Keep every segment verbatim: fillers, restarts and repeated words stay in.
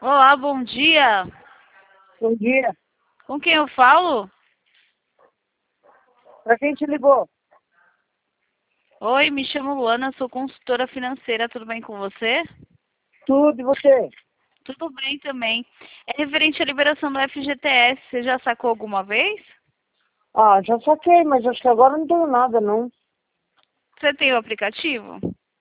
Olá, bom dia. Bom dia. Com quem eu falo? Pra quem te ligou? Oi, me chamo Luana, sou consultora financeira, tudo bem com você? Tudo, e você? Tudo bem também. É referente à liberação do F G T S, você já sacou alguma vez? Ah, já saquei, mas acho que agora não tenho nada, não. Você tem o aplicativo?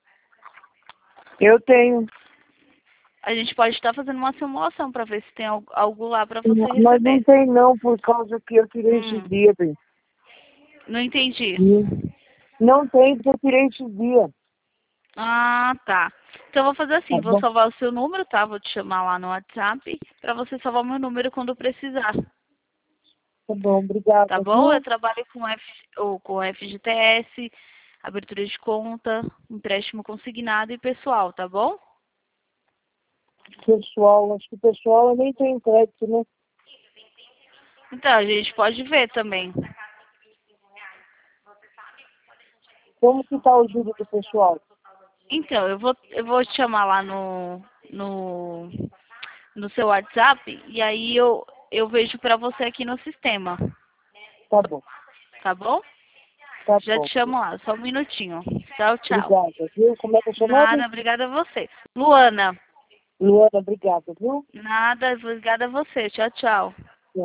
Eu tenho. A gente pode estar fazendo uma simulação para ver se tem al- algo lá para você Mas não receber. tem não, por causa que eu tirei esses Hum, dias, bem. não entendi. Hum. Não tem, porque eu tirei esses dias. Ah, tá. Então eu vou fazer Tá assim, vou bom? salvar o seu número, tá? Vou te chamar lá no WhatsApp para você salvar o meu número quando precisar. Tá bom, Tá obrigada, bom? Eu viu? trabalho com, F, ou com F G T S, abertura de conta, empréstimo consignado e pessoal, tá bom? Pessoal, acho que o pessoal eu nem tem crédito, né? Então, a gente pode ver também. Como que tá o juro do pessoal? Então, eu vou, eu vou te chamar lá no, no, no seu WhatsApp e aí eu, eu vejo pra você aqui no sistema, Tá bom, tá bom? tá Já bom. te chamo lá, só um minutinho. Tchau, tchau. Obrigada, viu? Como é que é seu nome? Nada, obrigada a você. Luana, Luana, obrigada, viu? nada, obrigada a você. Tchau, tchau.